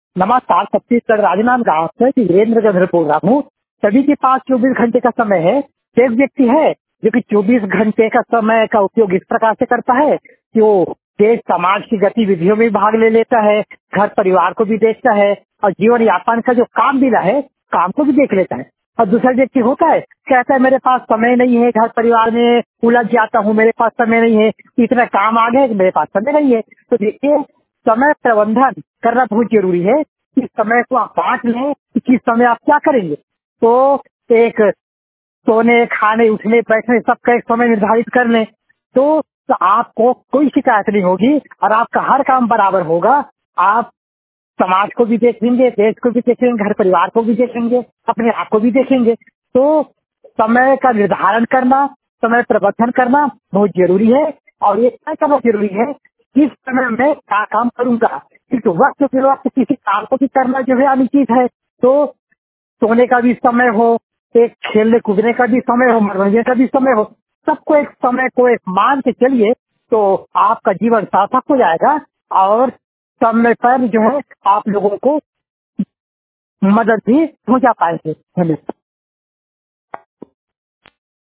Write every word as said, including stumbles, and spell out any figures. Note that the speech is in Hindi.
नमस्कार, छत्तीसगढ़ राजनांद गांव से वीरेंद्र गंधर बोल रहा हूँ। सभी के पास चौबीस घंटे का समय है। एक व्यक्ति है जो कि चौबीस घंटे का समय का उपयोग इस प्रकार से करता है कि वो देश समाज की गतिविधियों में भाग ले लेता है, घर परिवार को भी देखता है और जीवन यापन का जो काम मिला है काम को भी देख लेता है। और दूसरा व्यक्ति होता है, कहता है मेरे पास समय नहीं है, घर परिवार में उलझ जाता हूँ, मेरे पास समय नहीं है, इतना काम आ गया कि मेरे पास समय नहीं है। तो देखिए, समय प्रबंधन करना बहुत जरूरी है। इस समय को आप बांट लें कि किस समय आप क्या करेंगे। तो एक सोने, खाने, उठने, बैठने सबका एक समय निर्धारित कर लें तो, तो आपको कोई शिकायत नहीं होगी और आपका हर काम बराबर होगा। आप समाज को भी देखेंगे, देश को भी देखेंगे, घर परिवार को भी देखेंगे, अपने आप को भी देखेंगे। तो समय का निर्धारण करना, समय प्रबंधन करना बहुत जरूरी है। और ये तय करना जरूरी है किस समय मैं क्या काम करूंगा, क्योंकि वक्त के वक्त किसी काम को भी करना जो है अनुचित है। तो सोने का भी समय हो, एक खेलने कूदने का भी समय हो, मनोरंजन का भी समय हो, सबको एक समय को एक मान के चलिए तो आपका जीवन सार्थक हो जाएगा और समय पर जो है आप लोगों को मदद भी पहुंचा पाएंगे। धन्यवाद।